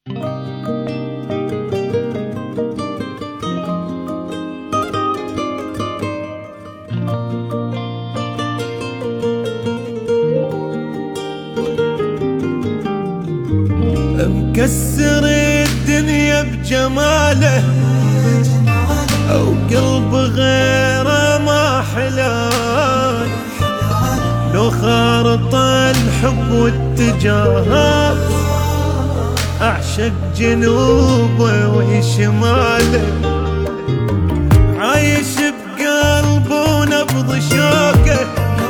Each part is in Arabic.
مكسر الدنيا بجماله، أو قلب غيره ما حلال. لو خارط الحب واتجاهات، أعشق جنوبه وشماله. عايش بقلبه ونبض شوقه،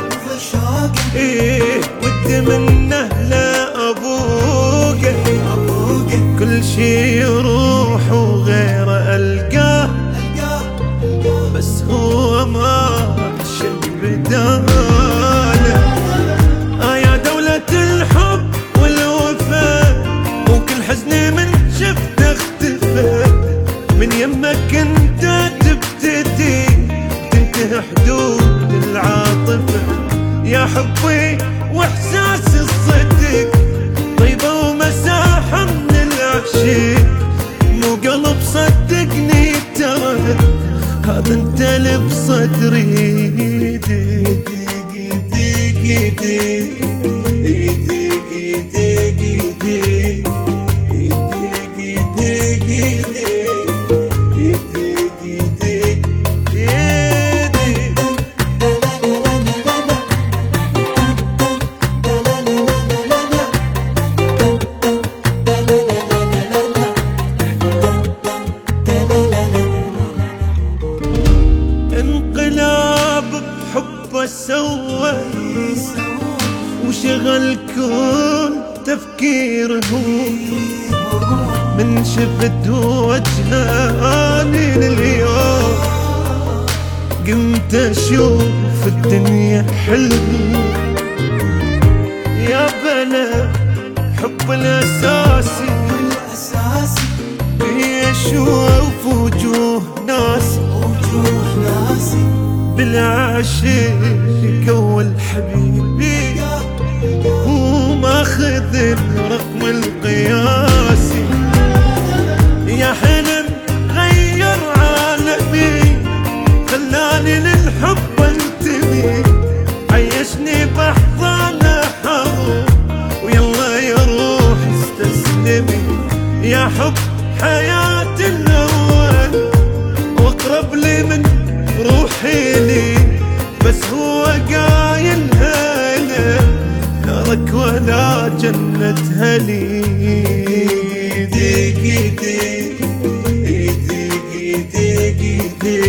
إيه واتمنى لأبوقه. كل شي يروح وغيره ألقاه، بس هو ما عشق بداله. يا دولة الحب والوفاء، وكل حزني من شفته اختفى. من يمك انت تبتدي تنتهي حدود العاطفة. يا حبي واحساس الصدق، طيبة ومساحة من العشق. مو قلب صدقني ترى، هذا انت اللي بصدري. انقلاب بحبه سوى، وشغل كل تفكيره. من شفت وجهاني لليوم، قمت اشوف الدنيا حلم. يا بلا حب الاساسي، بيشوف وجوه ناسي. بالعاشق اول حبيبي، وماخذ الرقم القياسي. يا حلم غير عالمي، خلاني للحب انتمي. عيشني باحضان حظ، ويلا يا روح استسلمي. يا حب حياتي الاول، واقرب لي من روحي لي. بس هو قايل هلا، نارك ولا جنتها لي. ديقي ديقي ديقي ديقي ديقي